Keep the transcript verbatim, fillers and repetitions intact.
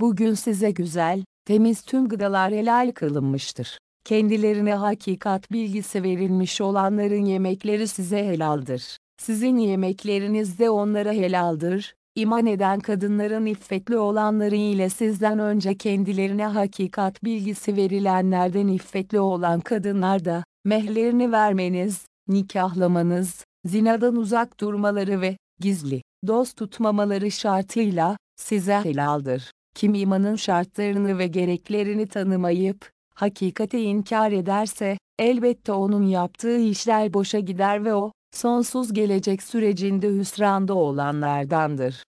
Bugün size güzel, temiz tüm gıdalar helal kılınmıştır. Kendilerine hakikat bilgisi verilmiş olanların yemekleri size helaldir. Sizin yemekleriniz de onlara helaldir. İman eden kadınların iffetli olanları ile sizden önce kendilerine hakikat bilgisi verilenlerden iffetli olan kadınlar da, mehlerini vermeniz, nikahlamanız, zinadan uzak durmaları ve gizli, dost tutmamaları şartıyla, size helaldir. Kim imanın şartlarını ve gereklerini tanımayıp, hakikati inkar ederse, elbette onun yaptığı işler boşa gider ve o, sonsuz gelecek sürecinde hüsranda olanlardandır.